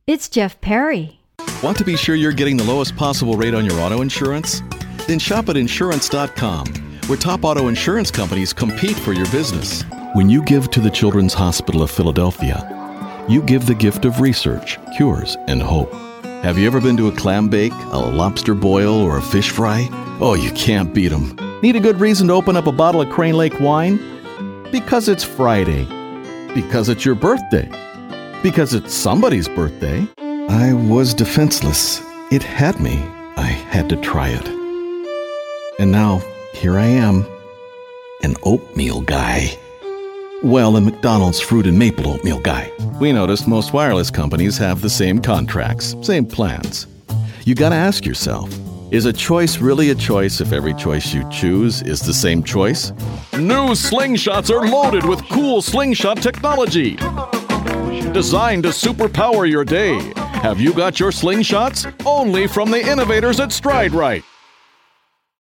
It's Jeff Perry. Want to be sure you're getting the lowest possible rate on your auto insurance? Then shop at insurance.com, where top auto insurance companies compete for your business. When you give to the Children's Hospital of Philadelphia, you give the gift of research, cures, and hope. Have you ever been to a clam bake, a lobster boil, or a fish fry? Oh, you can't beat them. Need a good reason to open up a bottle of Crane Lake wine? Because it's Friday. Because it's your birthday. Because it's somebody's birthday. I was defenseless. It had me. I had to try it. And now, here I am, an oatmeal guy. Well, a McDonald's fruit and maple oatmeal guy. We noticed most wireless companies have the same contracts, same plans. You gotta ask yourself, is a choice really a choice if every choice you choose is the same choice? New Slingshots are loaded with cool slingshot technology, designed to superpower your day. Have you got your Slingshots? Only from the innovators at StrideRite.